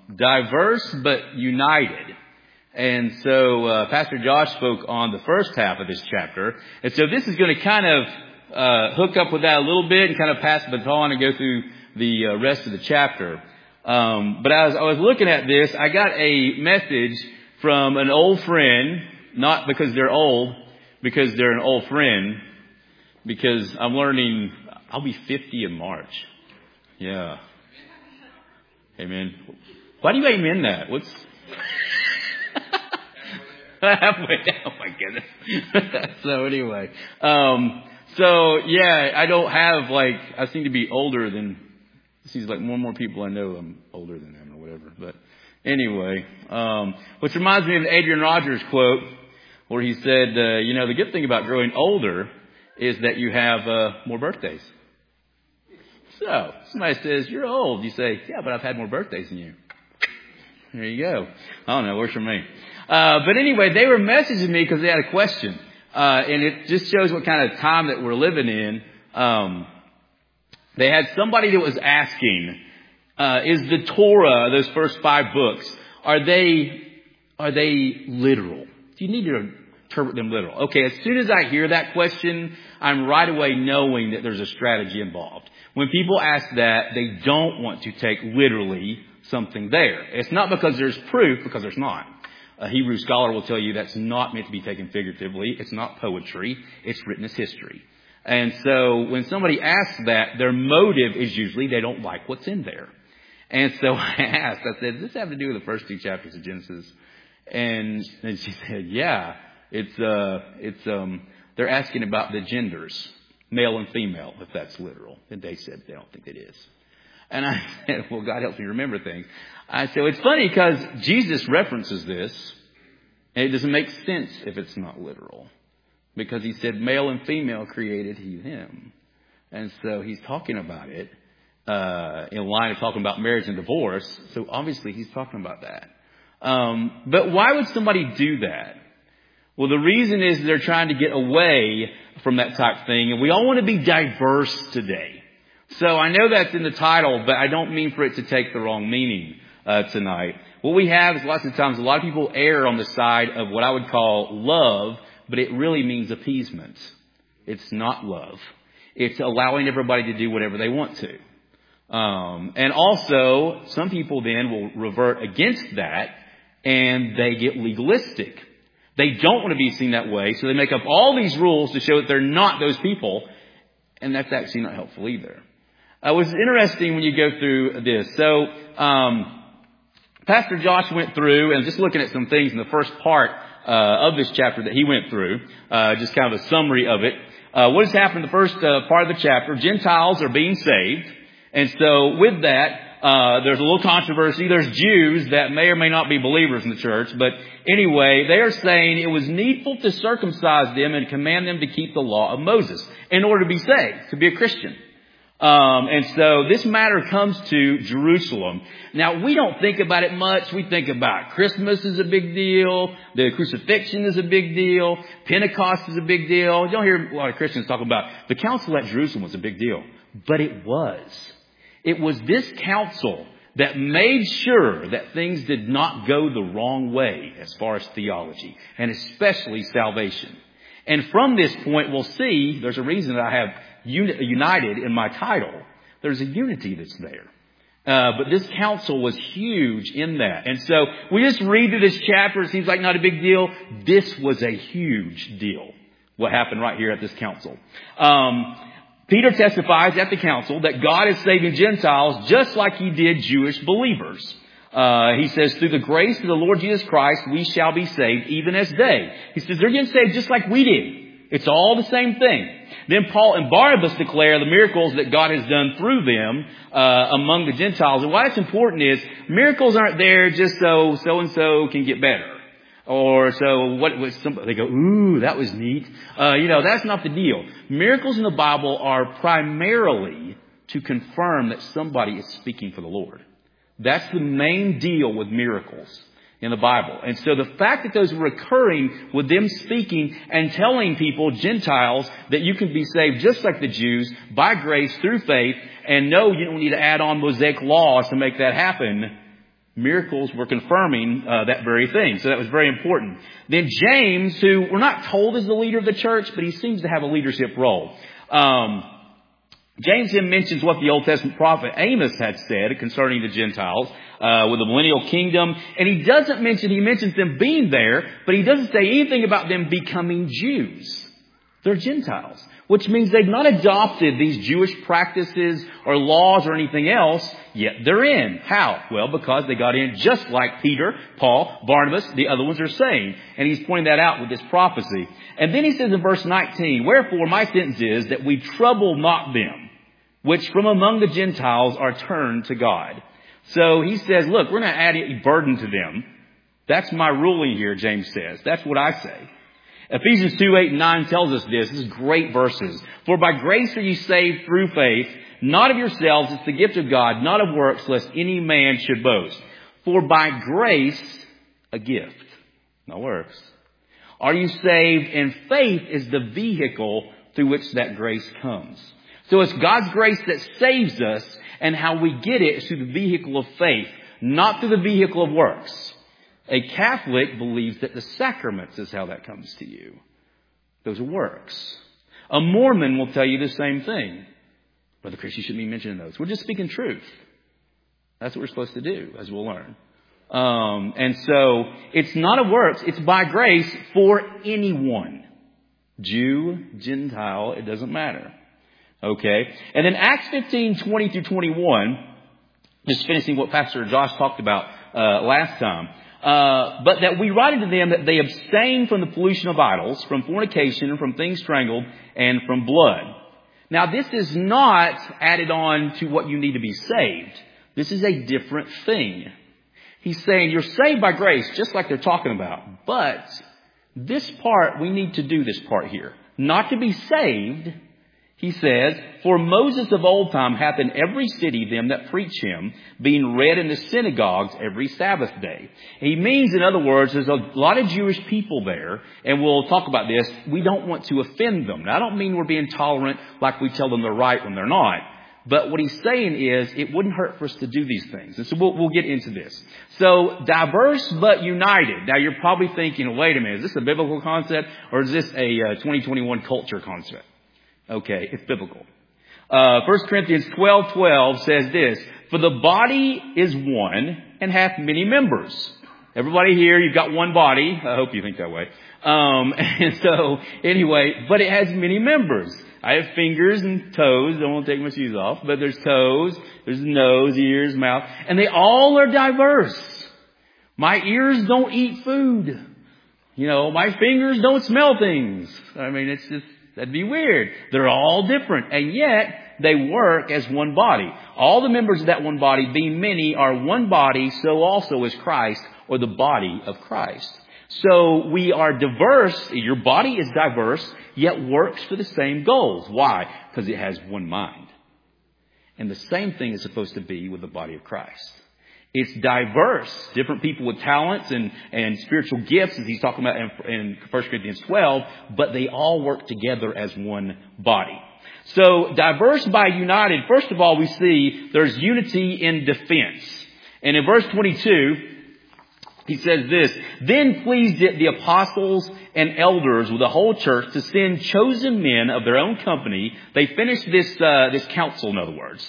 diverse but united. And so Pastor Josh spoke on the first half of this chapter. And so this is going to kind of hook up with that a little bit and kind of pass the baton and go through the rest of the chapter. But as I was looking at this, I got a message from an old friend, not because they're old, because they're an old friend, because I'm learning I'll be 50 in March. Yeah. Amen. Why do you amen that? What's halfway down? Oh my goodness. So anyway, so yeah, I don't have I seem to be older than. It seems like more and more people I know I'm older than them or whatever. But anyway, which reminds me of the Adrian Rogers quote where he said, the good thing about growing older is that you have more birthdays. So somebody says, you're old. You say, yeah, but I've had more birthdays than you. There you go. I don't know. Works for me. But anyway, they were messaging me because they had a question. And it just shows what kind of time that we're living in. They had somebody that was asking, is the Torah, those first 5 books, are they literal? Do you need to interpret them literal? Okay, as soon as I hear that question, I'm right away knowing that there's a strategy involved. When people ask that, they don't want to take literally something there. It's not because there's proof, because there's not. A Hebrew scholar will tell you that's not meant to be taken figuratively. It's not poetry. It's written as history. And so when somebody asks that, their motive is usually they don't like what's in there. And so I asked, I said, does this have to do with the first 2 chapters of Genesis? And she said, yeah, they're asking about the genders, male and female, if that's literal. And they said they don't think it is. And I said, well, God helps me remember things. I said, well, it's funny because Jesus references this, and it doesn't make sense if it's not literal. Because he said male and female created he him. And so he's talking about it in line of talking about marriage and divorce. So obviously he's talking about that. But why would somebody do that? Well, the reason is they're trying to get away from that type of thing. And we all want to be diverse today. So I know that's in the title, but I don't mean for it to take the wrong meaning tonight. What we have is lots of times a lot of people err on the side of what I would call love, but it really means appeasement. It's not love. It's allowing everybody to do whatever they want to. And also, some people then will revert against that, and they get legalistic. They don't want to be seen that way, so they make up all these rules to show that they're not those people, and that's actually not helpful either. It was interesting when you go through this. So, Pastor Josh went through, and just looking at some things in the first part of this chapter that he went through, just kind of a summary of it. What has happened in the first part of the chapter? Gentiles are being saved. And so with that, there's a little controversy. There's Jews that may or may not be believers in the church. But anyway, they are saying it was needful to circumcise them and command them to keep the law of Moses in order to be saved, to be a Christian. And so this matter comes to Jerusalem. Now, we don't think about it much. We think about Christmas is a big deal. The crucifixion is a big deal. Pentecost is a big deal. You don't hear a lot of Christians talk about the council at Jerusalem was a big deal. But it was. It was this council that made sure that things did not go the wrong way as far as theology, and especially salvation. And from this point, we'll see, there's a reason that I have united in my title. There's a unity that's there. But this council was huge in that. And so we just read through this chapter. It seems like not a big deal. This was a huge deal. What happened right here at this council. Peter testifies at the council that God is saving Gentiles just like he did Jewish believers. He says, through the grace of the Lord Jesus Christ, we shall be saved even as they. He says, they're getting saved just like we did. It's all the same thing. Then Paul and Barnabas declare the miracles that God has done through them among the Gentiles. And why it's important is miracles aren't there just so so-and-so can get better. Or so what was somebody, they go, ooh, that was neat. That's not the deal. Miracles in the Bible are primarily to confirm that somebody is speaking for the Lord. That's the main deal with miracles in the Bible. And so the fact that those were occurring with them speaking and telling people, Gentiles, that you can be saved just like the Jews by grace through faith, and no, you don't need to add on Mosaic laws to make that happen. Miracles were confirming that very thing. So that was very important. Then James, who we're not told is the leader of the church, but he seems to have a leadership role. James then mentions what the Old Testament prophet Amos had said concerning the Gentiles with the millennial kingdom. And he mentions them being there, but he doesn't say anything about them becoming Jews. They're Gentiles, which means they've not adopted these Jewish practices or laws or anything else, yet they're in. How? Well, because they got in just like Peter, Paul, Barnabas, the other ones are saying. And he's pointing that out with this prophecy. And then he says in verse 19, "Wherefore my sentence is that we trouble not them, which from among the Gentiles are turned to God." So he says, look, we're not adding a burden to them. That's my ruling here, James says. That's what I say. Ephesians 2:8-9 tells us this. This is great verses. "For by grace are you saved through faith, not of yourselves, it's the gift of God, not of works, lest any man should boast. For by grace, a gift, no works, are you saved, and faith is the vehicle through which that grace comes." So it's God's grace that saves us, and how we get it is through the vehicle of faith, not through the vehicle of works. A Catholic believes that the sacraments is how that comes to you. Those are works. A Mormon will tell you the same thing. Brother Chris, you shouldn't be mentioning those. We're just speaking truth. That's what we're supposed to do, as we'll learn. And so it's not a works. It's by grace for anyone. Jew, Gentile, it doesn't matter. Okay. And then Acts 15:20-21, just finishing what Pastor Josh talked about last time. "But that we write unto them that they abstain from the pollution of idols, from fornication, from things strangled, and from blood." Now this is not added on to what you need to be saved. This is a different thing. He's saying you're saved by grace, just like they're talking about. But this part, we need to do this part here. Not to be saved, he says, "For Moses of old time hath in every city them that preach him, being read in the synagogues every Sabbath day." He means, in other words, there's a lot of Jewish people there, and we'll talk about this. We don't want to offend them. Now, I don't mean we're being tolerant like we tell them they're right when they're not. But what he's saying is it wouldn't hurt for us to do these things. And so we'll get into this. So diverse but united. Now, you're probably thinking, wait a minute, is this a biblical concept or is this a 2021 culture concept? Okay, it's biblical. 1 Corinthians 12:12 says this, "For the body is one and hath many members." Everybody here, you've got one body. I hope you think that way. And so, anyway, but it has many members. I have fingers and toes. I won't take my shoes off. But there's toes, there's nose, ears, mouth. And they all are diverse. My ears don't eat food. My fingers don't smell things. I mean, it's just, that'd be weird. They're all different. And yet, they work as one body. All the members of that one body, being many, are one body, so also is Christ, or the body of Christ. So we are diverse. Your body is diverse, yet works for the same goals. Why? Because it has one mind. And the same thing is supposed to be with the body of Christ. It's diverse. Different people with talents and spiritual gifts, as he's talking about in 1 Corinthians 12, but they all work together as one body. So diverse by united, first of all, we see there's unity in defense. And in verse 22, he says this, "Then pleased it the apostles and elders with the whole church to send chosen men of their own company." They finished this council, in other words.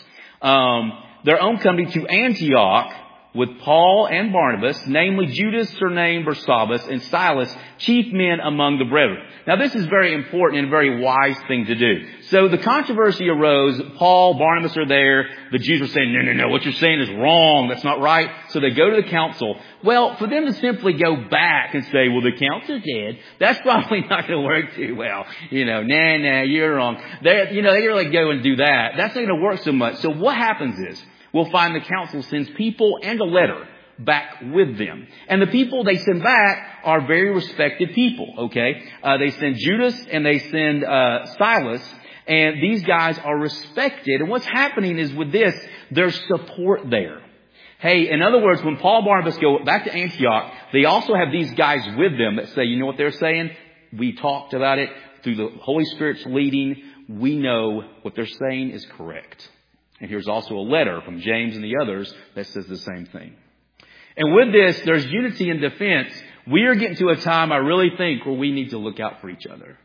Their own company to Antioch with Paul and Barnabas, namely Judas surnamed Barsabbas and Silas, chief men among the brethren. Now this is very important and a very wise thing to do. So the controversy arose. Paul, Barnabas are there. The Jews were saying, no, what you're saying is wrong. That's not right. So they go to the council. Well, for them to simply go back and say, well, the council did, that's probably not going to work too well. Nah, you're wrong. They really go and do that. That's not going to work so much. So what happens is, we'll find the council sends people and a letter back with them. And the people they send back are very respected people, okay? They send Judas and they send Silas. And these guys are respected. And what's happening is with this, there's support there. Hey, in other words, when Paul and Barnabas go back to Antioch, they also have these guys with them that say, you know what they're saying? We talked about it through the Holy Spirit's leading. We know what they're saying is correct. And here's also a letter from James and the others that says the same thing. And with this, there's unity in defense. We are getting to a time, I really think, where we need to look out for each other.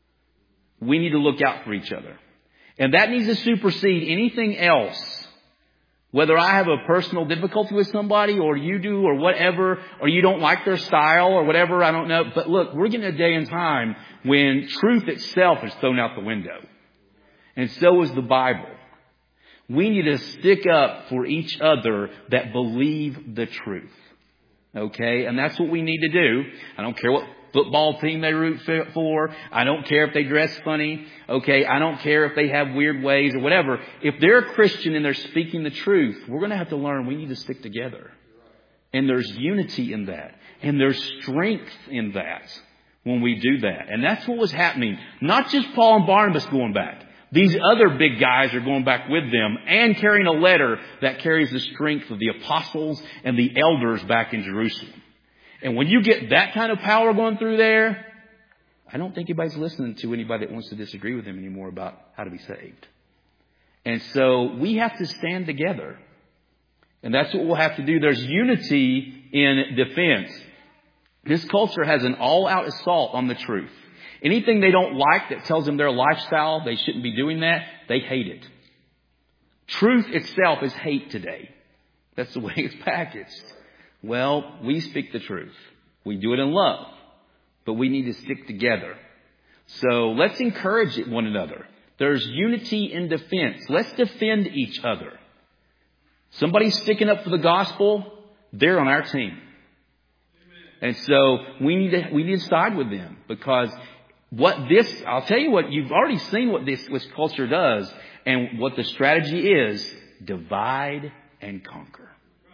We need to look out for each other. And that needs to supersede anything else. Whether I have a personal difficulty with somebody or you do or whatever, or you don't like their style or whatever, I don't know. But look, we're getting a day and time when truth itself is thrown out the window. And so is the Bible. We need to stick up for each other that believe the truth. Okay? And that's what we need to do. I don't care what football team they root for. I don't care if they dress funny. Okay? I don't care if they have weird ways or whatever. If they're a Christian and they're speaking the truth, we're going to have to learn we need to stick together. And there's unity in that. And there's strength in that when we do that. And that's what was happening. Not just Paul and Barnabas going back. These other big guys are going back with them and carrying a letter that carries the strength of the apostles and the elders back in Jerusalem. And when you get that kind of power going through there, I don't think anybody's listening to anybody that wants to disagree with them anymore about how to be saved. And so we have to stand together. And that's what we'll have to do. There's unity in defense. This culture has an all-out assault on the truth. Anything they don't like that tells them their lifestyle, they shouldn't be doing that, they hate it. Truth itself is hate today. That's the way it's packaged. Well, we speak the truth. We do it in love. But we need to stick together. So let's encourage one another. There's unity in defense. Let's defend each other. Somebody's sticking up for the gospel, they're on our team. And so we need to side with them, because I'll tell you what, you've already seen what this culture does, and what the strategy is: divide and conquer.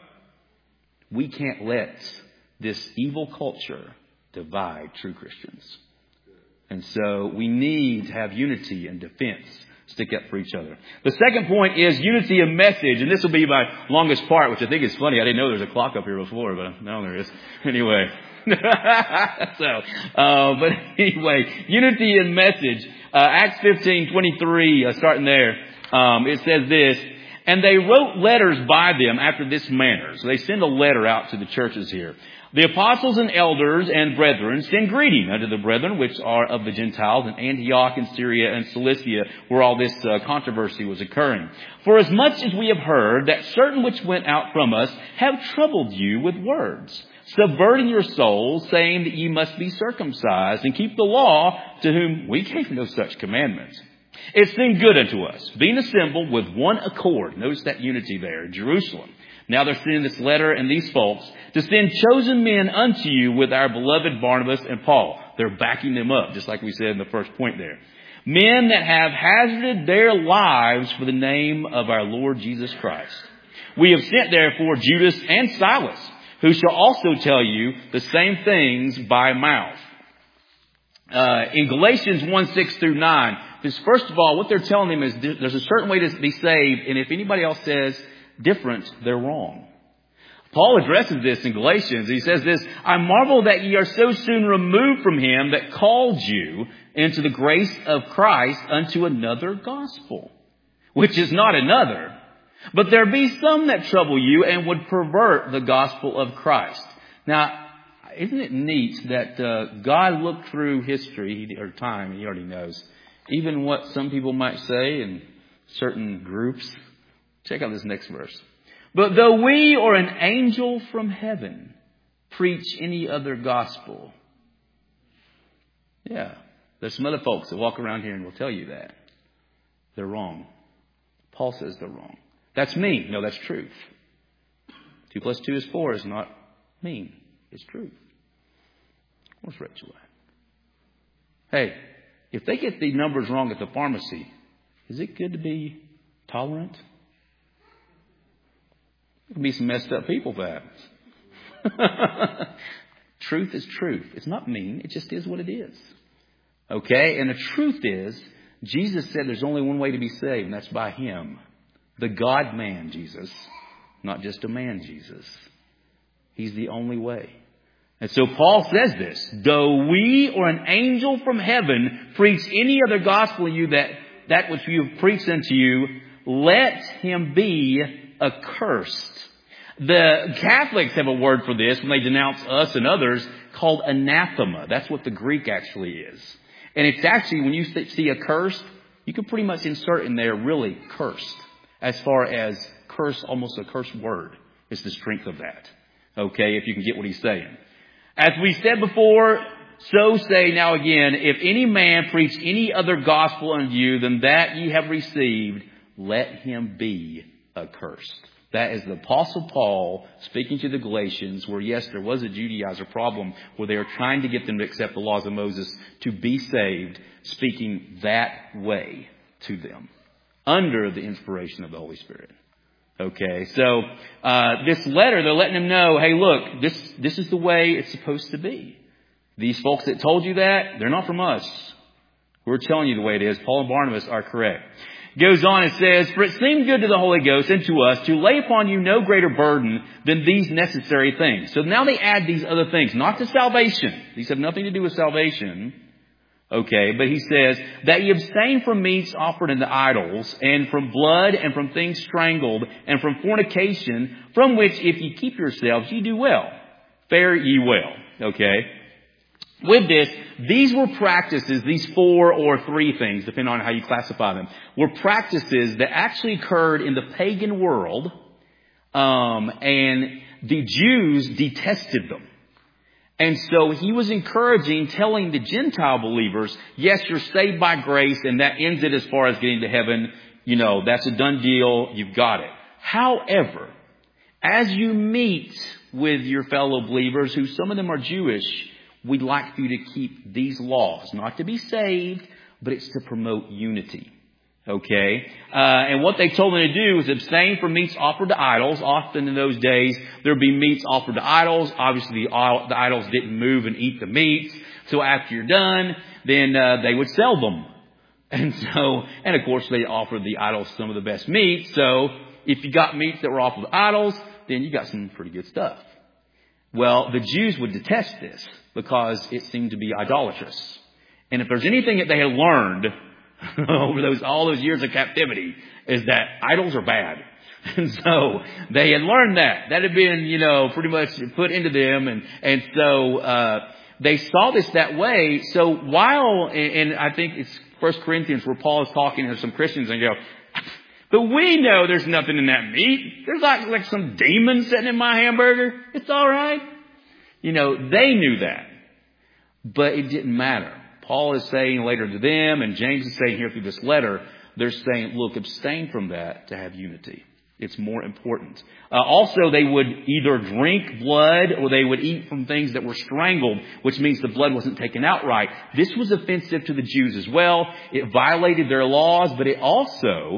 We can't let this evil culture divide true Christians. And so we need to have unity and defense. Stick up for each other. The second point is unity of message. And this will be my longest part, which I think is funny. I didn't know there was a clock up here before, but now there is. Anyway. But anyway, unity in message. Acts 15:23, starting there. It says this: and they wrote letters by them after this manner. So they send a letter out to the churches here. The apostles and elders and brethren send greeting unto the brethren which are of the Gentiles in Antioch and Syria and Cilicia, where all this controversy was occurring. For as much as we have heard that certain which went out from us have troubled you with words, subverting your souls, saying that ye must be circumcised and keep the law, to whom we gave no such commandments. It seemed good unto us, being assembled with one accord. Notice that unity there in Jerusalem. Now they're sending this letter and these folks to send chosen men unto you with our beloved Barnabas and Paul. They're backing them up, just like we said in the first point there. Men that have hazarded their lives for the name of our Lord Jesus Christ. We have sent therefore Judas and Silas, who shall also tell you the same things by mouth. In Galatians 1:6-9, this, first of all, what they're telling them is there's a certain way to be saved, and if anybody else says different, they're wrong. Paul addresses this in Galatians. He says this: I marvel that ye are so soon removed from him that called you into the grace of Christ unto another gospel, which is not another. But there be some that trouble you and would pervert the gospel of Christ. Now, isn't it neat that God looked through history or time, and he already knows, even what some people might say in certain groups. Check out this next verse. But though we or an angel from heaven preach any other gospel. Yeah, there's some other folks that walk around here and will tell you that. They're wrong. Paul says they're wrong. That's mean. No, that's truth. 2 + 2 is 4 is not mean. It's truth. Where's Rachel at? Hey, if they get the numbers wrong at the pharmacy, is it good to be tolerant? There can be some messed up people, perhaps. Truth is truth. It's not mean. It just is what it is. Okay? And the truth is, Jesus said there's only one way to be saved, and that's by him. The God-man Jesus. Not just a man Jesus. He's the only way. And so Paul says this: though we or an angel from heaven preach any other gospel to you that which we have preached unto you, let him be accursed. The Catholics have a word for this when they denounce us and others called anathema. That's what the Greek actually is. And it's actually, when you see a curse, you can pretty much insert in there really cursed. As far as curse, almost a curse word is the strength of that. Okay, if you can get what he's saying. As we said before, so say now again, if any man preach any other gospel unto you than that ye have received, let him be accursed. That is the Apostle Paul speaking to the Galatians, where yes, there was a Judaizer problem where they were trying to get them to accept the laws of Moses to be saved, speaking that way to them under the inspiration of the Holy Spirit. Okay, so this letter, they're letting them know, hey, look, this is the way it's supposed to be. These folks that told you that, they're not from us. We're telling you the way it is. Paul and Barnabas are correct. Goes on and says, for it seemed good to the Holy Ghost and to us to lay upon you no greater burden than these necessary things. So now they add these other things, not to salvation. These have nothing to do with salvation. Okay, but he says, that ye abstain from meats offered unto idols, and from blood, and from things strangled, and from fornication, from which if ye keep yourselves, ye do well. Fare ye well. Okay. With this, these were practices, these 4 or 3 things, depending on how you classify them, were practices that actually occurred in the pagan world, and the Jews detested them. And so he was encouraging, telling the Gentile believers, yes, you're saved by grace, and that ends it as far as getting to heaven. You know, that's a done deal. You've got it. However, as you meet with your fellow believers, who some of them are Jewish, we'd like you to keep these laws, not to be saved, but it's to promote unity. Okay? And what they told them to do is abstain from meats offered to idols. Often in those days, there'd be meats offered to idols. Obviously, the idols didn't move and eat the meats. So after you're done, then they would sell them. And of course, they offered the idols some of the best meat. So if you got meats that were offered to idols, then you got some pretty good stuff. Well, the Jews would detest this because it seemed to be idolatrous. And if there's anything that they had learned over all those years of captivity, is that idols are bad. And so they had learned that. That had been, pretty much put into them. And so they saw this that way. So while, and I think it's 1 Corinthians where Paul is talking to some Christians and go, but we know there's nothing in that meat. There's like some demon sitting in my hamburger. It's all right. They knew that. But it didn't matter. Paul is saying later to them, and James is saying here through this letter, they're saying, look, abstain from that to have unity. It's more important. Also, they would either drink blood or they would eat from things that were strangled, which means the blood wasn't taken outright. This was offensive to the Jews as well. It violated their laws, but it also,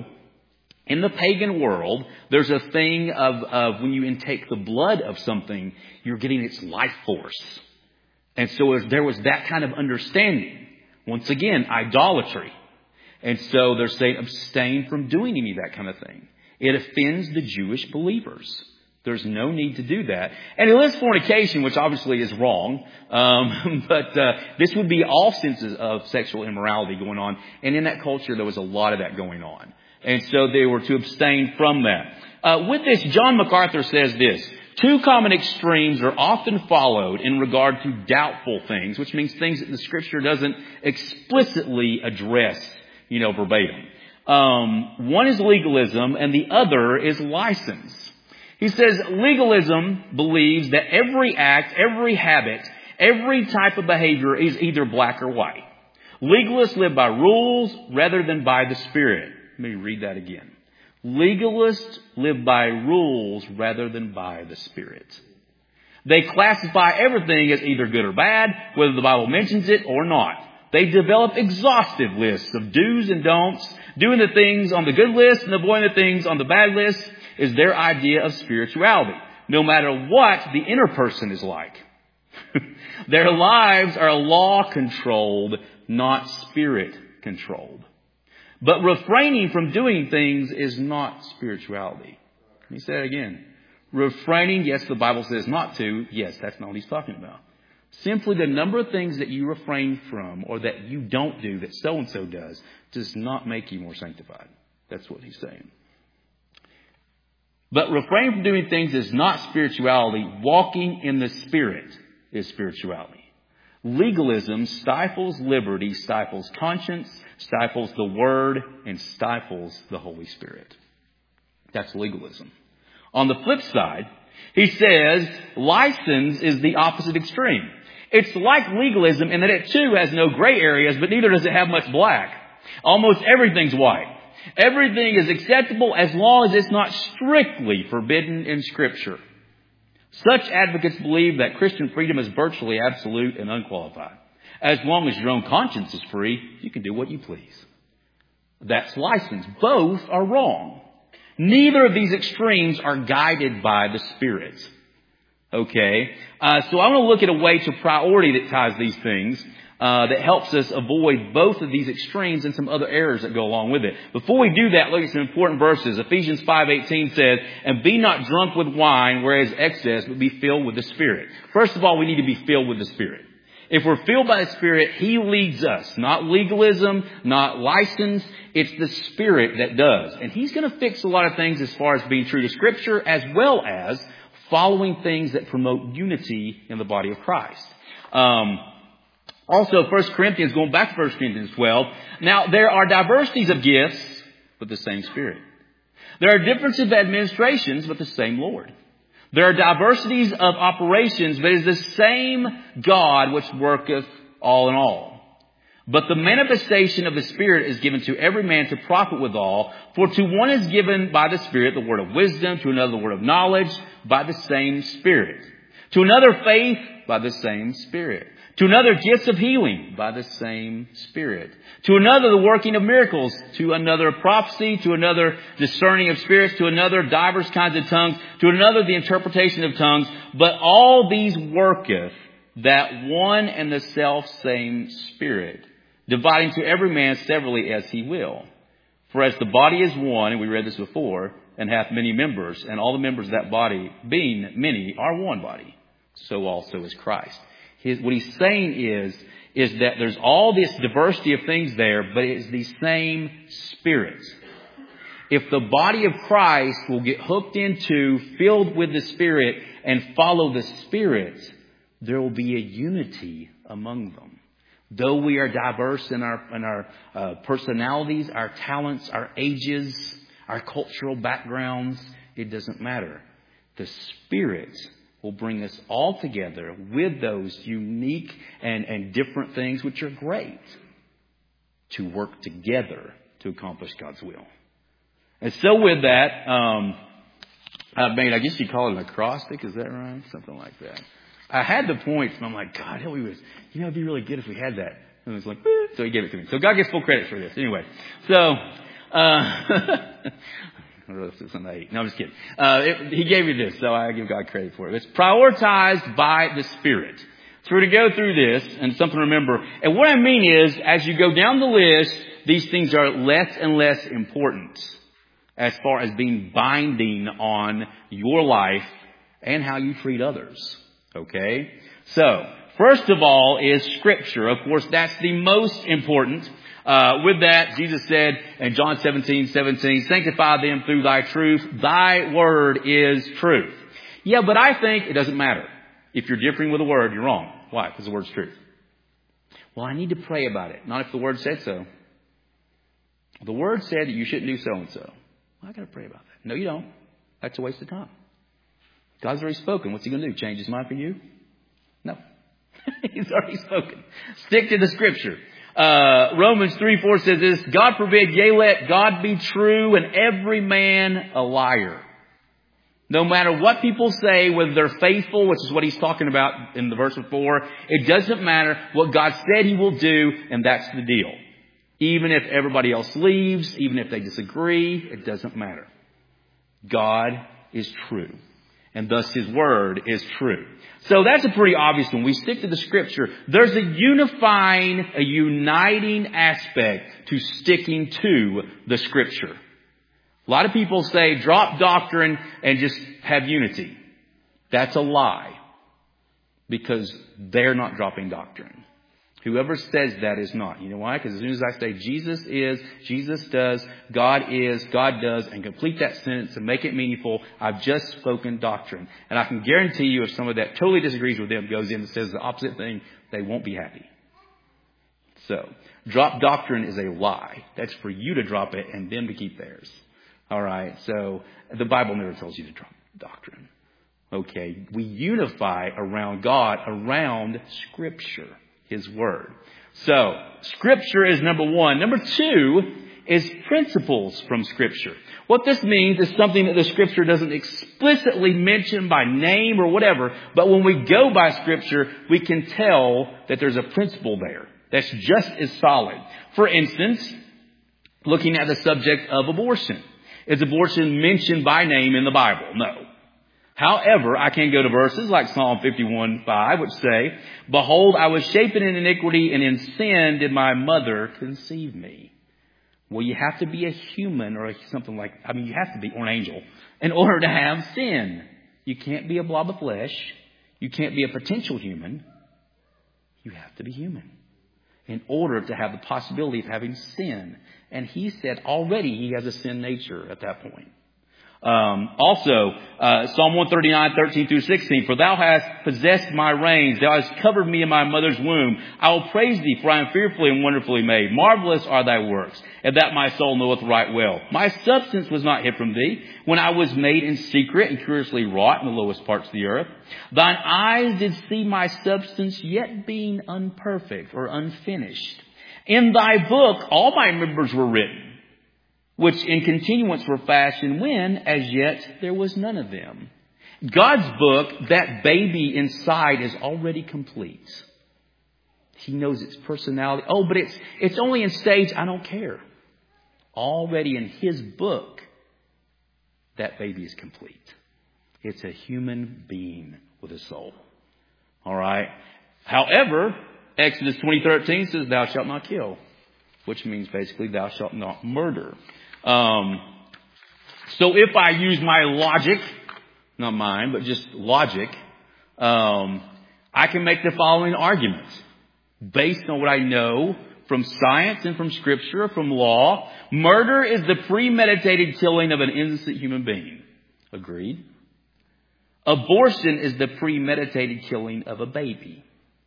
in the pagan world, there's a thing of when you intake the blood of something, you're getting its life force. And so there was that kind of understanding. Once again, idolatry. And so they're saying abstain from doing any of that kind of thing. It offends the Jewish believers. There's no need to do that. And it lists fornication, which obviously is wrong. But this would be all senses of sexual immorality going on. And in that culture, there was a lot of that going on. And so they were to abstain from that. With this, John MacArthur says this. 2 common extremes are often followed in regard to doubtful things, which means things that the Scripture doesn't explicitly address, verbatim. One is legalism and the other is license. He says legalism believes that every act, every habit, every type of behavior is either black or white. Legalists live by rules rather than by the Spirit. Let me read that again. Legalists live by rules rather than by the Spirit. They classify everything as either good or bad, whether the Bible mentions it or not. They develop exhaustive lists of do's and don'ts. Doing the things on the good list and avoiding the things on the bad list is their idea of spirituality, no matter what the inner person is like. Their lives are law-controlled, not spirit-controlled. But refraining from doing things is not spirituality. Let me say it again. Refraining, yes, the Bible says not to. Yes, that's not what he's talking about. Simply the number of things that you refrain from or that you don't do that so-and-so does not make you more sanctified. That's what he's saying. But refraining from doing things is not spirituality. Walking in the Spirit is spirituality. Legalism stifles liberty, stifles conscience, stifles the Word, and stifles the Holy Spirit. That's legalism. On the flip side, he says license is the opposite extreme. It's like legalism in that it too has no gray areas, but neither does it have much black. Almost everything's white. Everything is acceptable as long as it's not strictly forbidden in Scripture. Such advocates believe that Christian freedom is virtually absolute and unqualified. As long as your own conscience is free, you can do what you please. That's license. Both are wrong. Neither of these extremes are guided by the Spirit. Okay? So I want to look at a way to priority that ties these things, that helps us avoid both of these extremes and some other errors that go along with it. Before we do that, look at some important verses. Ephesians 5:18 says, "And be not drunk with wine, whereas excess, but be filled with the Spirit." First of all, we need to be filled with the Spirit. If we're filled by the Spirit, He leads us. Not legalism, not license. It's the Spirit that does. And He's going to fix a lot of things as far as being true to Scripture, as well as following things that promote unity in the body of Christ. Also, 1 Corinthians, going back to 1 Corinthians 12. Now, there are diversities of gifts, but the same Spirit. There are differences of administrations, but the same Lord. There are diversities of operations, but it is the same God which worketh all in all. But the manifestation of the Spirit is given to every man to profit withal. For to one is given by the Spirit the word of wisdom, to another the word of knowledge, by the same Spirit. To another faith, by the same Spirit. To another gifts of healing, by the same Spirit. To another the working of miracles. To another prophecy. To another discerning of spirits. To another divers kinds of tongues. To another the interpretation of tongues. But all these worketh that one and the self same Spirit, dividing to every man severally as He will. For as the body is one, and we read this before, and hath many members, and all the members of that body, being many, are one body, so also is Christ. What he's saying is that there's all this diversity of things there, but it's the same Spirit. If the body of Christ will get hooked into, filled with the Spirit, and follow the Spirit, there will be a unity among them. Though we are diverse in our personalities, our talents, our ages, our cultural backgrounds, it doesn't matter. The Spirit will bring us all together with those unique and different things which are great to work together to accomplish God's will. And so with that, I guess you call it an acrostic, is that right? Something like that. I had the points, and I'm like, God, it'd be really good if we had that. And it was like, so He gave it to me. So God gets full credit for this. Anyway, so, no, I'm just kidding. He gave me this, so I give God credit for it. It's prioritized by the Spirit. So we're going to go through this, and something to remember. And what I mean is, as you go down the list, these things are less and less important as far as being binding on your life and how you treat others. Okay? So, first of all is Scripture. Of course, that's the most important. With that, Jesus said in John 17:17, "Sanctify them through Thy truth. Thy word is truth." Yeah, but I think it doesn't matter. If you're differing with the word, you're wrong. Why? Because the word's truth. Well, I need to pray about it. Not if the word said so. The word said that you shouldn't do so and so. Well, I got to pray about that. No, you don't. That's a waste of time. God's already spoken. What's He going to do? Change His mind for you? No. He's already spoken. Stick to the Scripture. Romans 3:4 says this, "God forbid, yea, let God be true and every man a liar." No matter what people say, whether they're faithful, which is what he's talking about in the verse before, it doesn't matter. What God said He will do, and that's the deal. Even if everybody else leaves, even if they disagree, it doesn't matter. God is true. And thus His word is true. So that's a pretty obvious one. We stick to the Scripture. There's a uniting aspect to sticking to the Scripture. A lot of people say drop doctrine and just have unity. That's a lie. Because they're not dropping doctrine. Whoever says that is not. You know why? Because as soon as I say Jesus is, Jesus does, God is, God does, and complete that sentence and make it meaningful, I've just spoken doctrine. And I can guarantee you if someone that totally disagrees with them goes in and says the opposite thing, they won't be happy. So, drop doctrine is a lie. That's for you to drop it and them to keep theirs. All right? So, the Bible never tells you to drop doctrine. Okay? We unify around God, around Scripture. His Word. So, Scripture is number one. Number two is principles from Scripture. What this means is something that the Scripture doesn't explicitly mention by name or whatever, but when we go by Scripture, we can tell that there's a principle there that's just as solid. For instance, looking at the subject of abortion. Is abortion mentioned by name in the Bible? No. However, I can go to verses like Psalm 51:5, which say, "Behold, I was shapen in iniquity, and in sin did my mother conceive me." Well, you have to be a human or something like, you have to be, or an angel, in order to have sin. You can't be a blob of flesh. You can't be a potential human. You have to be human in order to have the possibility of having sin. And he said already he has a sin nature at that point. Also, Psalm 139:13-16, "For thou hast possessed my reins, thou hast covered me in my mother's womb. I will praise thee, for I am fearfully and wonderfully made. Marvelous are thy works, and that my soul knoweth right well. My substance was not hid from thee, when I was made in secret and curiously wrought in the lowest parts of the earth. Thine eyes did see my substance, yet being unperfect," or unfinished. "In thy book all my members were written, which in continuance were fashioned when as yet there was none of them." God's book, that baby inside, is already complete. He knows its personality. Oh, but it's only in stage. I don't care. Already in His book, that baby is complete. It's a human being with a soul. All right. However, Exodus 20:13 says, "Thou shalt not kill," which means basically thou shalt not murder. So if I use my logic, not mine, but just logic, I can make the following argument based on what I know from science and from Scripture, from law. Murder is the premeditated killing of an innocent human being. Agreed? Abortion is the premeditated killing of a baby.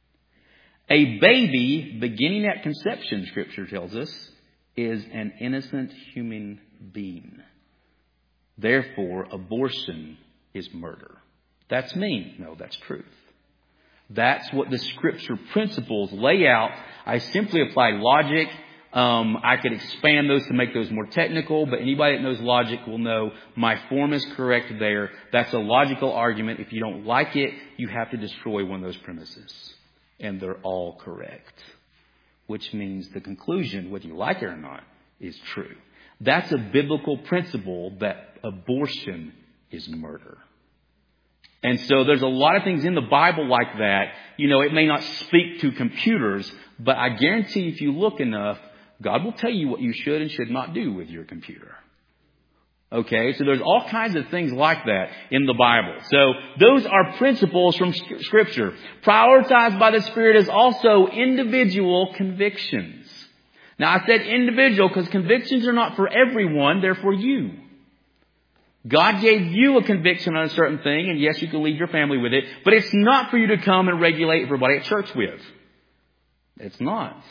A baby, beginning at conception, Scripture tells us, is an innocent human being. Therefore, abortion is murder. That's me. No, that's truth. That's what the Scripture principles lay out. I simply apply logic. I could expand those to make those more technical, but anybody that knows logic will know my form is correct there. That's a logical argument. If you don't like it, you have to destroy one of those premises. And they're all correct. Which means the conclusion, whether you like it or not, is true. That's a biblical principle that abortion is murder. And so there's a lot of things in the Bible like that. It may not speak to computers, but I guarantee if you look enough, God will tell you what you should and should not do with your computer. Okay, so there's all kinds of things like that in the Bible. So those are principles from Scripture. Prioritized by the Spirit is also individual convictions. Now I said individual because convictions are not for everyone, they're for you. God gave you a conviction on a certain thing, and yes, you can lead your family with it, but it's not for you to come and regulate everybody at church with. It's not.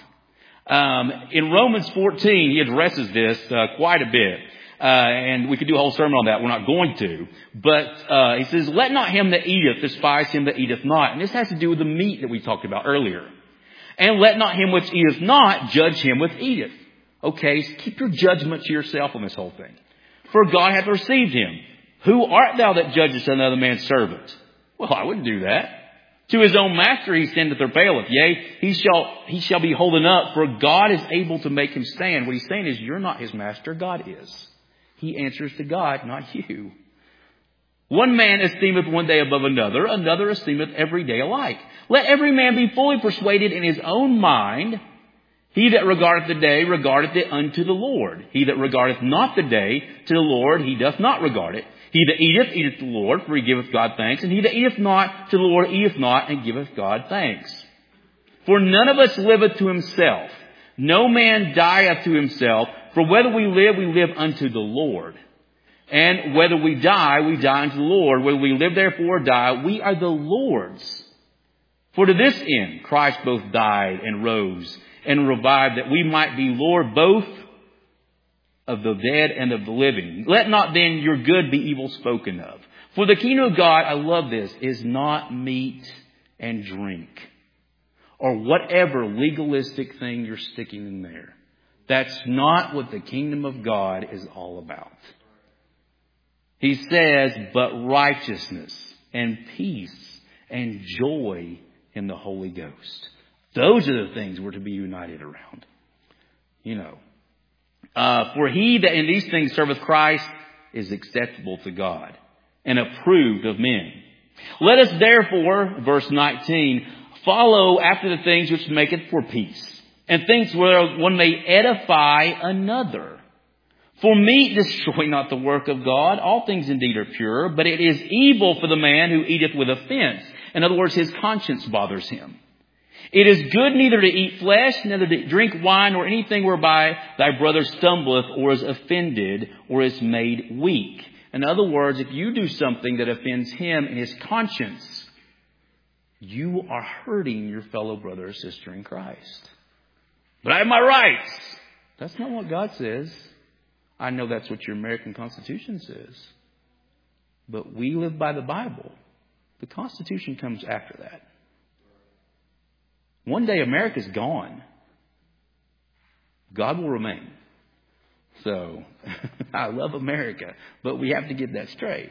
In Romans 14, he addresses this quite a bit. And we could do a whole sermon on that. We're not going to. But he says, "Let not him that eateth despise him that eateth not." And this has to do with the meat that we talked about earlier. "And let not him which eateth not judge him which eateth." Okay, so keep your judgment to yourself on this whole thing. "For God hath received him. Who art thou that judgest another man's servant?" Well, I wouldn't do that. "To his own master he sendeth or bailiff. Yea, he shall be holden up, for God is able to make him stand." What he's saying is, you're not his master, God is. He answers to God, not you. "One man esteemeth one day above another, another esteemeth every day alike. Let every man be fully persuaded in his own mind. He that regardeth the day regardeth it unto the Lord. He that regardeth not the day to the Lord, he doth not regard it. He that eateth, eateth to the Lord, for he giveth God thanks. And he that eateth not to the Lord, eateth not, and giveth God thanks. For none of us liveth to himself. No man dieth to himself. For whether we live unto the Lord. And whether we die unto the Lord. Whether we live therefore or die, we are the Lord's. For to this end Christ both died and rose and revived, that we might be Lord both of the dead and of the living. Let not then your good be evil spoken of. For the kingdom of God, I love this, is not meat and drink, or whatever legalistic thing you're sticking in there. That's not what the kingdom of God is all about. He says, but righteousness and peace and joy in the Holy Ghost. Those are the things we're to be united around. For he that in these things serveth Christ is acceptable to God and approved of men. Let us therefore, verse 19, follow after the things which maketh for peace, and things where one may edify another. For meat destroy not the work of God. All things indeed are pure, but it is evil for the man who eateth with offense. In other words, his conscience bothers him. It is good neither to eat flesh, neither to drink wine, or anything whereby thy brother stumbleth, or is offended, or is made weak. In other words, if you do something that offends him in his conscience, you are hurting your fellow brother or sister in Christ. But I have my rights. That's not what God says. I know that's what your American Constitution says. But we live by the Bible. The Constitution comes after that. One day America's gone. God will remain. So, I love America, but we have to get that straight.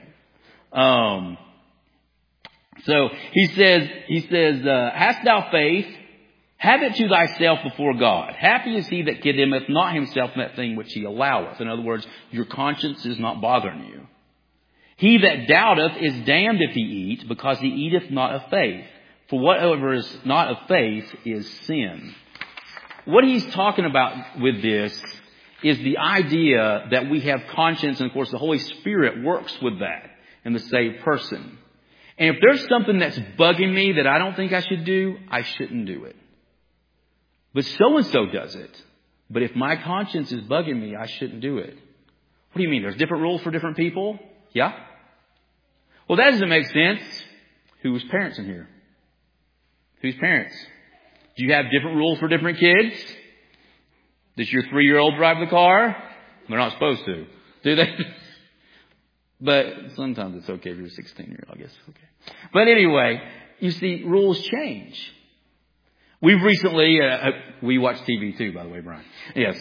So he says, hast thou faith? Have it to thyself before God. Happy is he that condemneth not himself in that thing which he alloweth. In other words, your conscience is not bothering you. He that doubteth is damned if he eat, because he eateth not of faith. For whatever is not of faith is sin. What he's talking about with this is the idea that we have conscience, and of course the Holy Spirit works with that in the saved person. And if there's something that's bugging me that I don't think I should do, I shouldn't do it. But so-and-so does it. But if my conscience is bugging me, I shouldn't do it. What do you mean? There's different rules for different people? Yeah. Well, that doesn't make sense. Who's parents in here? Who's parents? Do you have different rules for different kids? Does your 3-year-old drive the car? They're not supposed to. Do they? But sometimes it's okay if you're a 16-year-old, I guess. Okay. But anyway, you see, rules change. We've recently, we watch TV too, by the way, Brian. Yes.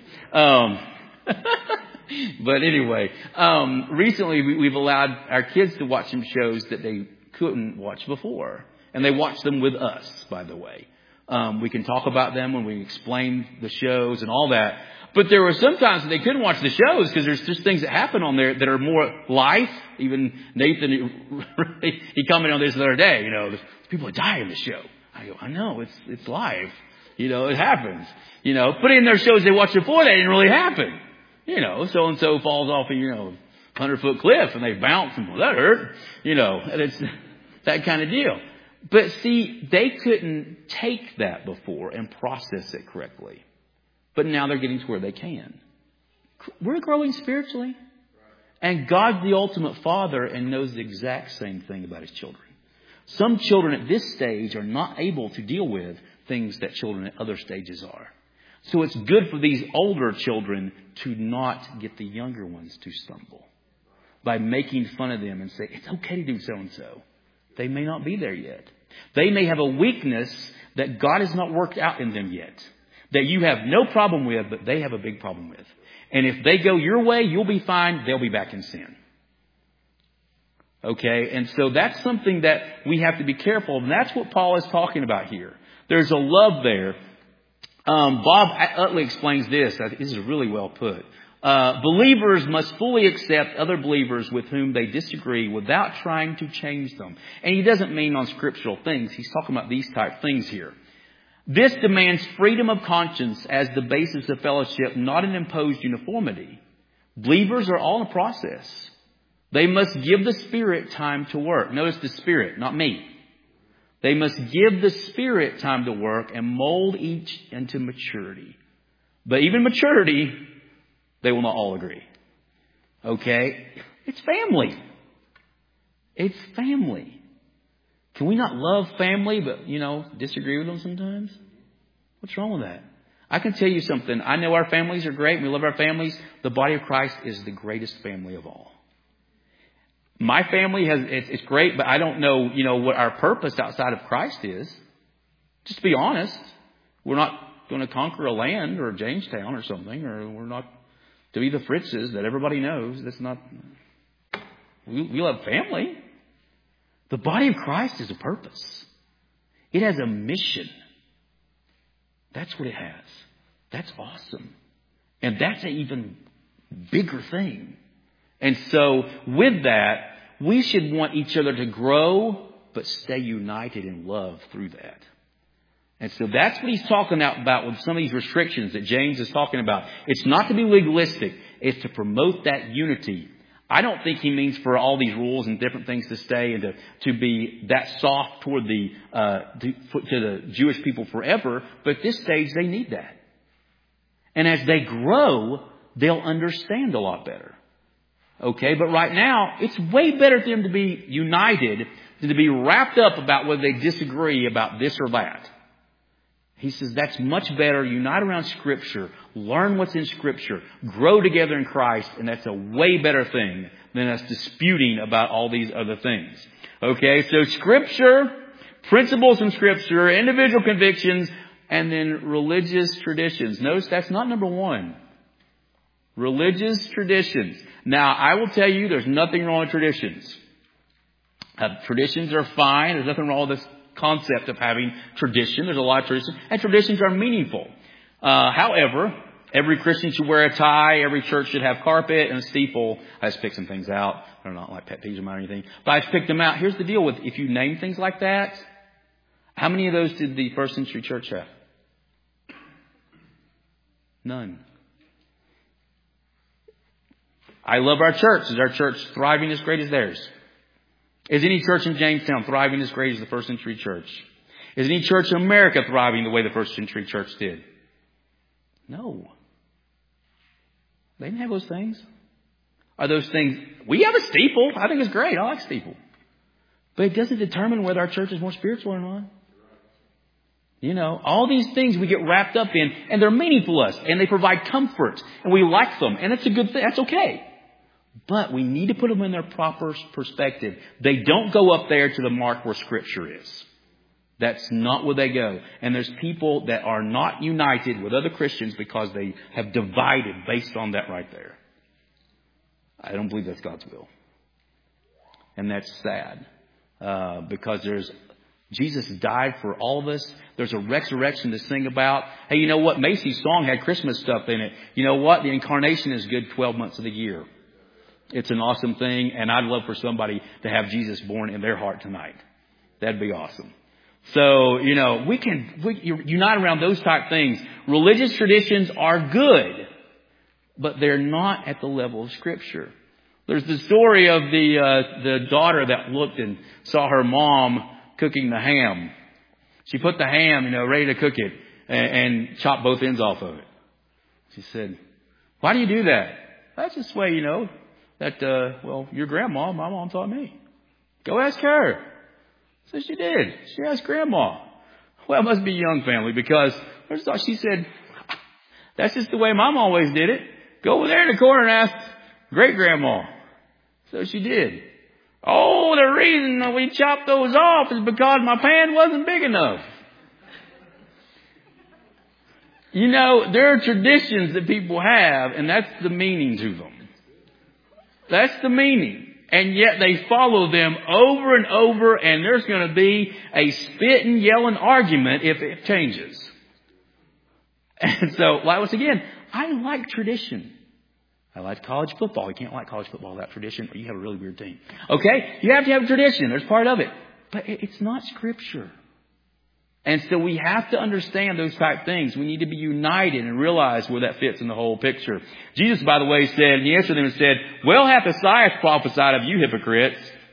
But anyway, recently we've allowed our kids to watch some shows that they couldn't watch before. And they watch them with us, by the way. We can talk about them when we explain the shows and all that. But there were some times that they couldn't watch the shows because there's just things that happen on there that are more life. Even Nathan, he commented on this the other day. People die in the show. I go, I know, it's live. It happens. But in their shows they watched before, that didn't really happen. So-and-so falls off a, 100-foot cliff and they bounce and that hurt. And it's that kind of deal. But see, they couldn't take that before and process it correctly. But now they're getting to where they can. We're growing spiritually. And God's the ultimate Father and knows the exact same thing about His children. Some children at this stage are not able to deal with things that children at other stages are. So it's good for these older children to not get the younger ones to stumble by making fun of them and say, it's okay to do so-and-so. They may not be there yet. They may have a weakness that God has not worked out in them yet, that you have no problem with, but they have a big problem with. And if they go your way, you'll be fine. They'll be back in sin. Okay? And so that's something that we have to be careful of. And that's what Paul is talking about here. There's a love there. Bob Utley explains this. I think this is really well put. Believers must fully accept other believers with whom they disagree without trying to change them. And he doesn't mean on scriptural things. He's talking about these type things here. This demands freedom of conscience as the basis of fellowship, not an imposed uniformity. Believers are all in a process. They must give the Spirit time to work. Notice the Spirit, not me. They must give the Spirit time to work and mold each into maturity. But even maturity, they will not all agree. Okay? It's family. It's family. Can we not love family but, disagree with them sometimes? What's wrong with that? I can tell you something. I know our families are great. We love our families. The body of Christ is the greatest family of all. My family it's great, but I don't know, what our purpose outside of Christ is. Just to be honest, we're not going to conquer a land or Jamestown or something, or we're not to be the Fritzes that everybody knows. That's not. We love family. The body of Christ is a purpose. It has a mission. That's what it has. That's awesome. And that's an even bigger thing. And so with that, we should want each other to grow, but stay united in love through that. And so that's what he's talking about with some of these restrictions that James is talking about. It's not to be legalistic. It's to promote that unity. I don't think he means for all these rules and different things to stay and to be that soft toward to the Jewish people forever. But at this stage, they need that. And as they grow, they'll understand a lot better. Okay, but right now, it's way better for them to be united than to be wrapped up about whether they disagree about this or that. He says that's much better. Unite around Scripture. Learn what's in Scripture. Grow together in Christ. And that's a way better thing than us disputing about all these other things. Okay, so Scripture, principles from Scripture, individual convictions, and then religious traditions. Notice that's not number one. Religious traditions. Now, I will tell you there's nothing wrong with traditions. Traditions are fine. There's nothing wrong with this concept of having tradition. There's a lot of traditions, and traditions are meaningful. However, every Christian should wear a tie. Every church should have carpet and a steeple. I just picked some things out. They're not like pet peeves or anything, but I just picked them out. Here's the deal with if you name things like that. How many of those did the first century church have? None. I love our church. Is our church thriving as great as theirs? Is any church in Jamestown thriving as great as the first century church? Is any church in America thriving the way the first century church did? No. They didn't have those things. Are those things... We have a steeple. I think it's great. I like steeple. But it doesn't determine whether our church is more spiritual or not. All these things we get wrapped up in, and they're meaningful to us, and they provide comfort, and we like them, and it's a good thing. That's okay. But we need to put them in their proper perspective. They don't go up there to the mark where Scripture is. That's not where they go. And there's people that are not united with other Christians because they have divided based on that right there. I don't believe that's God's will. And that's sad. Because Jesus died for all of us. There's a resurrection to sing about. Hey, you know what? Macy's song had Christmas stuff in it. You know what? The incarnation is good 12 months of the year. It's an awesome thing, and I'd love for somebody to have Jesus born in their heart tonight. That'd be awesome. So, we can unite around those type things. Religious traditions are good, but they're not at the level of Scripture. There's the story of the daughter that looked and saw her mom cooking the ham. She put the ham, ready to cook it and chopped both ends off of it. She said, "Why do you do that?" "That's just the way, that, your grandma, my mom taught me." "Go ask her." So she did. She asked Grandma. Well, it must be a young family because she said, "That's just the way Mom always did it. Go over there in the corner and ask Great-Grandma." So she did. "Oh, the reason that we chopped those off is because my pan wasn't big enough." There are traditions that people have, and that's the meaning to them. That's the meaning. And yet they follow them over and over, and there's going to be a spitting, yelling argument if it changes. And so, once again, I like tradition. I like college football. You can't like college football without tradition, or you have a really weird team. Okay? You have to have a tradition. There's part of it. But it's not Scripture. And so we have to understand those type things. We need to be united and realize where that fits in the whole picture. Jesus, by the way, he answered them and said, "Well hath Isaiah prophesied of you hypocrites,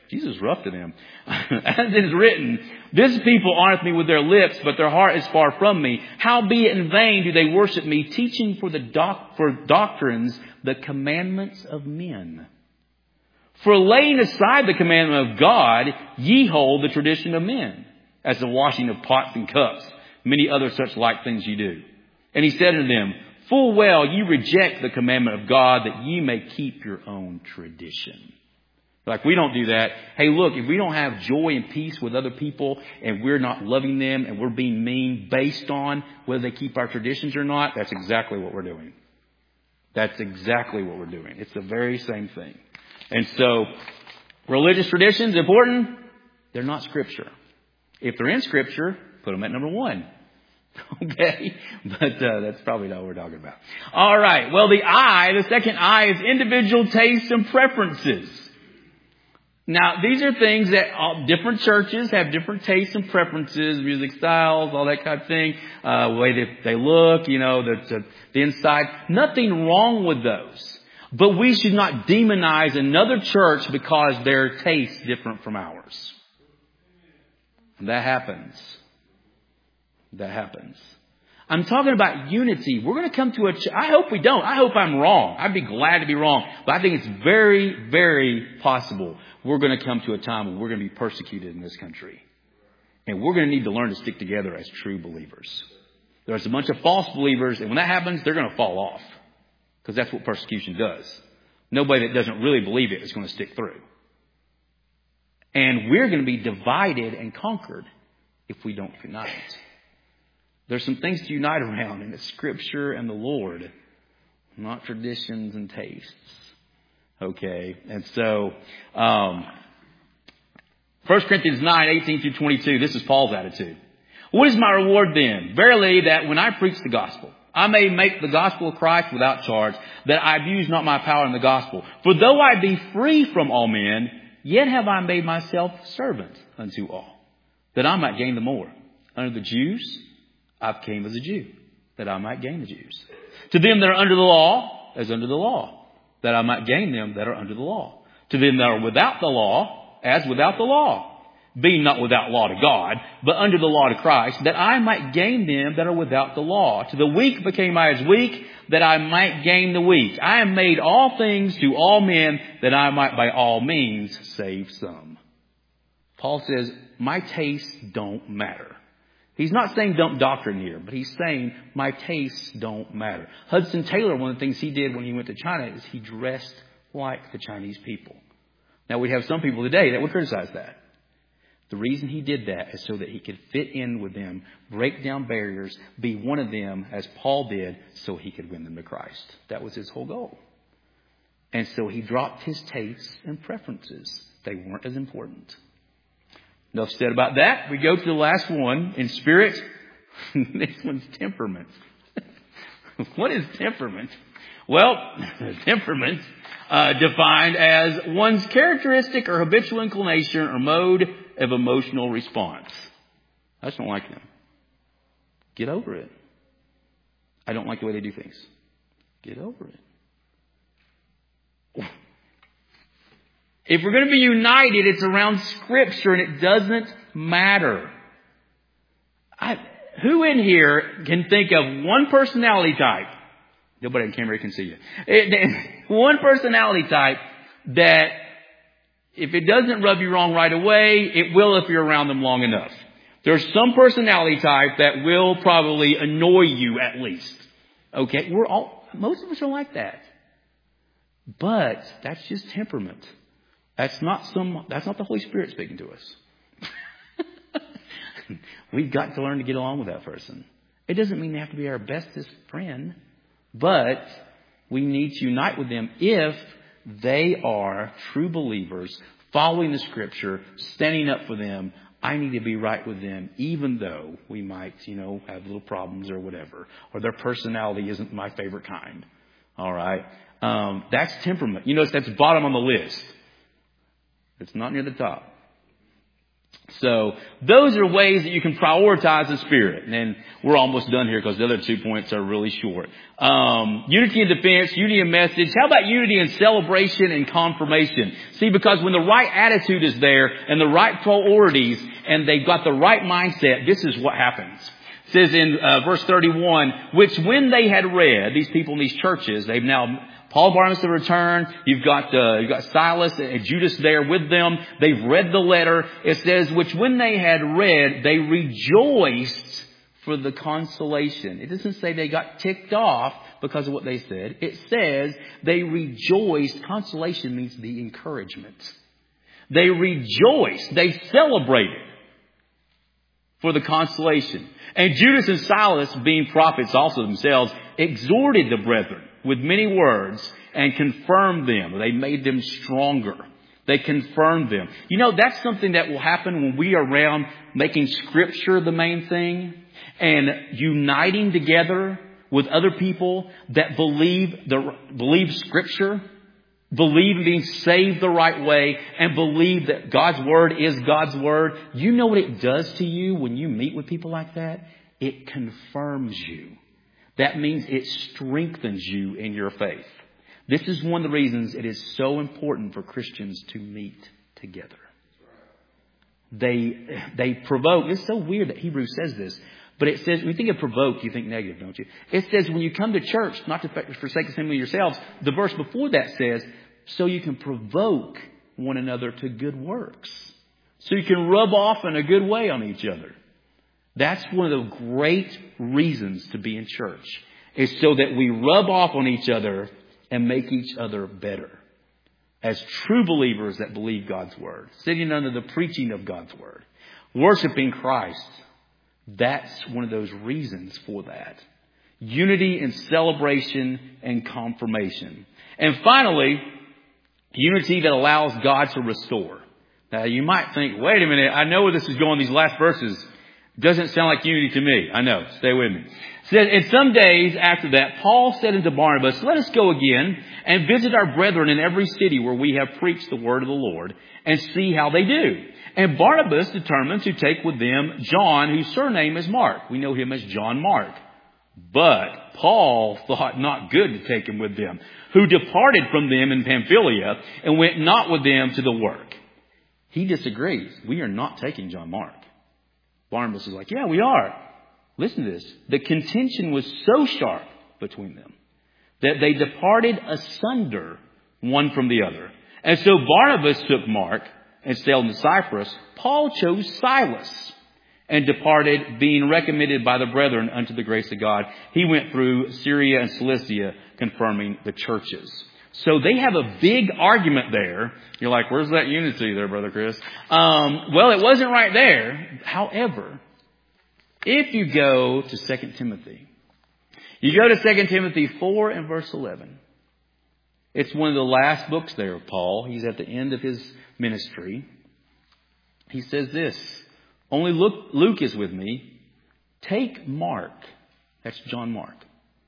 Jesus is rough to them. As it is written, this people honoreth me with their lips, but their heart is far from me. Howbeit in vain do they worship me, teaching for doctrines the commandments of men. For laying aside the commandment of God, ye hold the tradition of men, as the washing of pots and cups, many other such like things ye do. And he said unto them, full well ye reject the commandment of God, that ye may keep your own tradition. Like, we don't do that. Hey, look, if we don't have joy and peace with other people and we're not loving them and we're being mean based on whether they keep our traditions or not, that's exactly what we're doing. That's exactly what we're doing. It's the very same thing. And so, religious traditions, important? They're not Scripture. If they're in Scripture, put them at number 1. Okay? But that's probably not what we're talking about. All right. Well, the second I is individual tastes and preferences. Now, these are things that different churches have different tastes and preferences, music styles, all that kind of thing, the way that they look, the inside. Nothing wrong with those. But we should not demonize another church because their taste is different from ours. And that happens. That happens. I'm talking about unity. We're going to come to I hope we don't. I hope I'm wrong. I'd be glad to be wrong. But I think it's very, very possible we're going to come to a time when we're going to be persecuted in this country. And we're going to need to learn to stick together as true believers. There's a bunch of false believers, and when that happens, they're going to fall off. Because that's what persecution does. Nobody that doesn't really believe it is going to stick through. And we're going to be divided and conquered if we don't unite. There's some things to unite around, and it's Scripture and the Lord, not traditions and tastes. Okay, and so 1 Corinthians 9:18-22, this is Paul's attitude. What is my reward then? Verily, that when I preach the gospel, I may make the gospel of Christ without charge, that I abuse not my power in the gospel. For though I be free from all men, yet have I made myself servant unto all, that I might gain the more. Under the Jews, I came as a Jew, that I might gain the Jews. To them that are under the law, as under the law, that I might gain them that are under the law. To them that are without the law, as without the law, being not without law to God, but under the law to Christ, that I might gain them that are without the law. To the weak became I as weak, that I might gain the weak. I am made all things to all men, that I might by all means save some. Paul says, my tastes don't matter. He's not saying dump doctrine here, but he's saying my tastes don't matter. Hudson Taylor, one of the things he did when he went to China is he dressed like the Chinese people. Now, we have some people today that would criticize that. The reason he did that is so that he could fit in with them, break down barriers, be one of them, as Paul did, so he could win them to Christ. That was his whole goal. And so he dropped his tastes and preferences. They weren't as important. Enough said about that. We go to the last one in spirit. This one's temperament. What is temperament? Well, temperament, defined as one's characteristic or habitual inclination or mode of emotional response. I just don't like them. Get over it. I don't like the way they do things. Get over it. If we're going to be united, it's around Scripture, and it doesn't matter. Who in here can think of one personality type? Nobody on camera can see you. One personality type that if it doesn't rub you wrong right away, it will if you're around them long enough. There's some personality type that will probably annoy you at least. Okay, most of us are like that. But that's just temperament. That's not the Holy Spirit speaking to us. We've got to learn to get along with that person. It doesn't mean they have to be our bestest friend, but we need to unite with them if they are true believers, following the Scripture, standing up for them. I need to be right with them, even though we might, have little problems or whatever, or their personality isn't my favorite kind. All right. That's temperament. That's bottom on the list. It's not near the top. So those are ways that you can prioritize the Spirit. And then we're almost done here because the other 2 points are really short. Unity in defense, unity in message. How about unity in celebration and confirmation? See, because when the right attitude is there and the right priorities and they've got the right mindset, this is what happens. It says in verse 31, which when they had read, these people in these churches, they've now, Paul and Barnabas have returned. You've got Silas and Judas there with them. They've read the letter. It says, which when they had read, they rejoiced for the consolation. It doesn't say they got ticked off because of what they said. It says they rejoiced. Consolation means the encouragement. They rejoiced. They celebrated for the consolation. And Judas and Silas, being prophets also themselves, exhorted the brethren with many words and confirmed them. They made them stronger. They confirmed them. You know, that's something that will happen when we are around making Scripture the main thing and uniting together with other people that believe Scripture, believe in being saved the right way, and believe that God's Word is God's Word. You know what it does to you when you meet with people like that? It confirms you. That means it strengthens you in your faith. This is one of the reasons it is so important for Christians to meet together. They provoke. It's so weird that Hebrews says this. But it says, when you think of provoke, you think negative, don't you? It says when you come to church, not to forsake assembling yourselves, the verse before that says, so you can provoke one another to good works. So you can rub off in a good way on each other. That's one of the great reasons to be in church, is so that we rub off on each other and make each other better. As true believers that believe God's Word, sitting under the preaching of God's Word, worshiping Christ. That's one of those reasons for that. Unity in celebration and confirmation. And finally, unity that allows God to restore. Now you might think, wait a minute, I know where this is going, these last verses. Doesn't sound like unity to me. I know. Stay with me. It says, and some days after that, Paul said unto Barnabas, let us go again and visit our brethren in every city where we have preached the word of the Lord and see how they do. And Barnabas determined to take with them John, whose surname is Mark. We know him as John Mark. But Paul thought not good to take him with them, who departed from them in Pamphylia and went not with them to the work. He disagrees. We are not taking John Mark. Barnabas is like, yeah, we are. Listen to this. The contention was so sharp between them that they departed asunder one from the other. And so Barnabas took Mark and sailed into Cyprus. Paul chose Silas and departed, being recommended by the brethren unto the grace of God. He went through Syria and Cilicia, confirming the churches. So they have a big argument there. You're like, where's that unity there, Brother Chris? Well, it wasn't right there. However, if you go to 2 Timothy, you go to 2 Timothy 4 and verse 11. It's one of the last books there of Paul. He's at the end of his ministry. He says this, only Luke is with me. Take Mark. That's John Mark.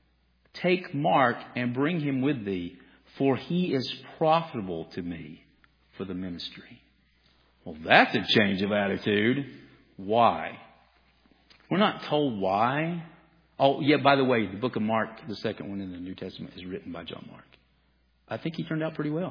Take Mark and bring him with thee, for he is profitable to me for the ministry. Well, that's a change of attitude. Why? We're not told why. Oh, yeah, by the way, the book of Mark, the second one in the New Testament, is written by John Mark. I think he turned out pretty well.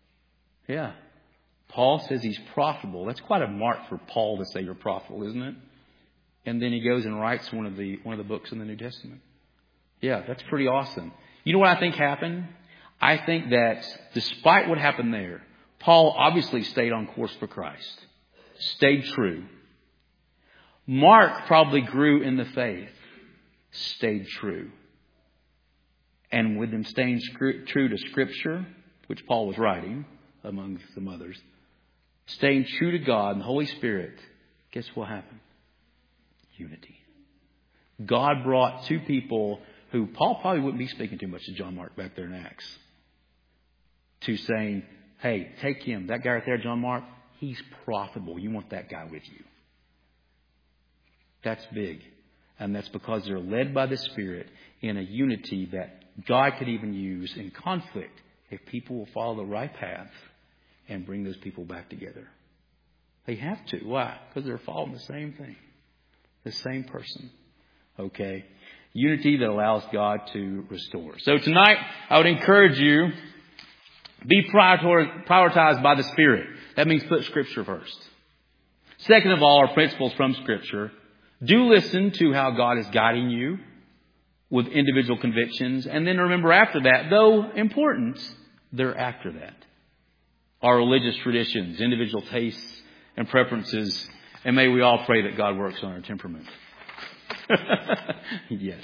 Yeah. Paul says he's profitable. That's quite a mark for Paul to say you're profitable, isn't it? And then he goes and writes one of the books in the New Testament. Yeah, that's pretty awesome. You know what I think happened? I think that despite what happened there, Paul obviously stayed on course for Christ. Stayed true. Mark probably grew in the faith. Stayed true. And with him staying true to Scripture, which Paul was writing, among some others, staying true to God and the Holy Spirit, guess what happened? Unity. God brought two people who Paul probably wouldn't be speaking too much to John Mark back there in Acts, to saying, hey, take him. That guy right there, John Mark, he's profitable. You want that guy with you. That's big. And that's because they're led by the Spirit in a unity that God could even use in conflict if people will follow the right path and bring those people back together. They have to. Why? Because they're following the same thing. The same person. Okay? Unity that allows God to restore. So tonight, I would encourage you, be prioritized by the Spirit. That means put Scripture first. Second of all, are principles from Scripture. Do listen to how God is guiding you with individual convictions. And then remember after that, though important, they're after that. Our religious traditions, individual tastes and preferences. And may we all pray that God works on our temperament. Yes.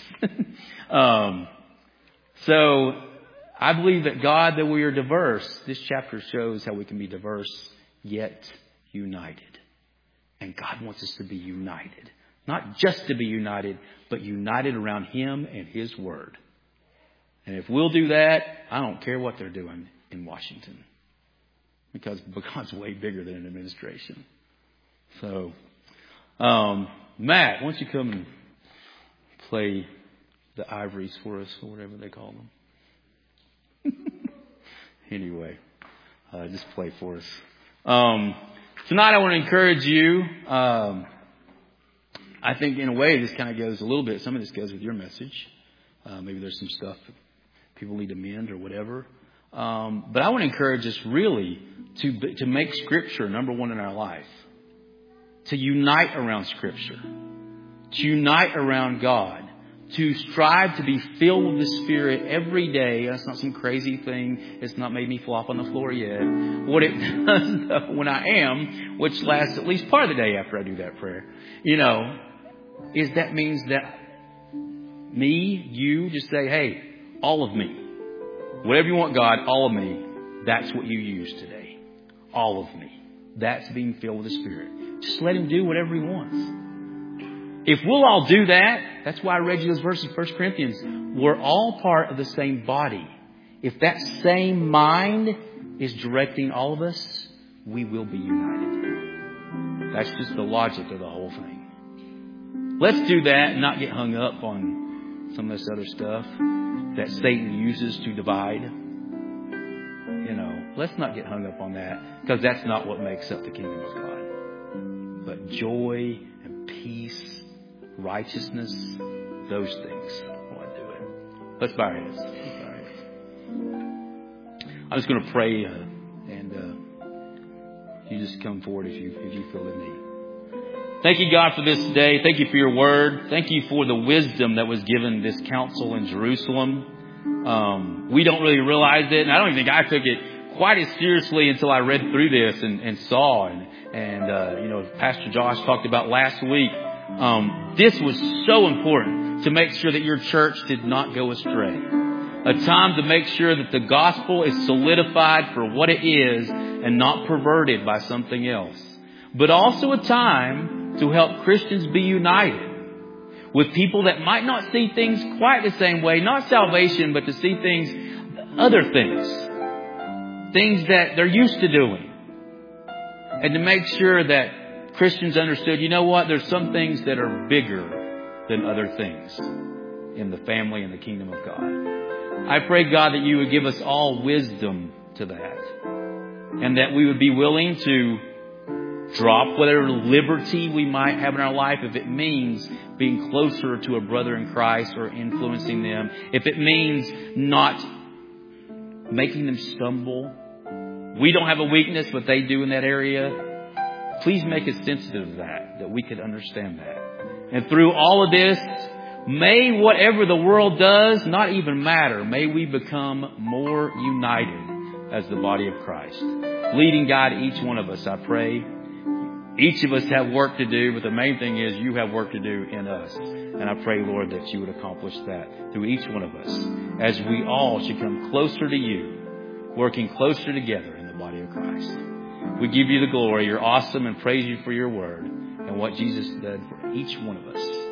So I believe that God, that we are diverse. This chapter shows how we can be diverse yet united. And God wants us to be united. Not just to be united, but united around Him and His Word. And if we'll do that, I don't care what they're doing in Washington. Because God's way bigger than an administration. So, Matt, why don't you come and play the ivories for us, or whatever they call them. Anyway, just play for us. Tonight I want to encourage you. I think in a way this kind of goes a little bit. Some of this goes with your message. Maybe there's some stuff that people need to mend or whatever. But I want to encourage us really to make Scripture number one in our life. To unite around Scripture. To unite around God. To strive to be filled with the Spirit every day. That's not some crazy thing. It's not made me flop on the floor yet. What it does, though, when I am, which lasts at least part of the day after I do that prayer, is that means that me, you, just say, hey, all of me. Whatever you want, God, all of me. That's what you use today. All of me. That's being filled with the Spirit. Just let Him do whatever He wants. If we'll all do that, that's why I read you those verses in 1 Corinthians. We're all part of the same body. If that same mind is directing all of us, we will be united. That's just the logic of the whole thing. Let's do that and not get hung up on some of this other stuff that Satan uses to divide. Let's not get hung up on that, because that's not what makes up the kingdom of God. But joy and peace, righteousness, those things. Will do it. Let's bow our heads. I'm just going to pray, and you just come forward if you feel the need. Thank you, God, for this day. Thank you for your word. Thank you for the wisdom that was given this council in Jerusalem. We don't really realize it, and I don't even think I took it quite as seriously until I read through this and saw. And Pastor Josh talked about last week. This was so important to make sure that your church did not go astray. A time to make sure that the gospel is solidified for what it is and not perverted by something else. But also a time to help Christians be united with people that might not see things quite the same way. Not salvation, but to see things, other things. Things that they're used to doing. And to make sure that Christians understood, you know what? There's some things that are bigger than other things in the family and the kingdom of God. I pray, God, that you would give us all wisdom to that. And that we would be willing to drop whatever liberty we might have in our life if it means being closer to a brother in Christ or influencing them. If it means not making them stumble. We don't have a weakness, but they do in that area. Please make us sensitive to that we could understand that. And through all of this, may whatever the world does not even matter. May we become more united as the body of Christ. Leading God, each one of us, I pray. Each of us have work to do, but the main thing is you have work to do in us. And I pray, Lord, that you would accomplish that through each one of us as we all should come closer to you, working closer together in the body of Christ. We give you the glory. You're awesome and praise you for your word and what Jesus did for each one of us.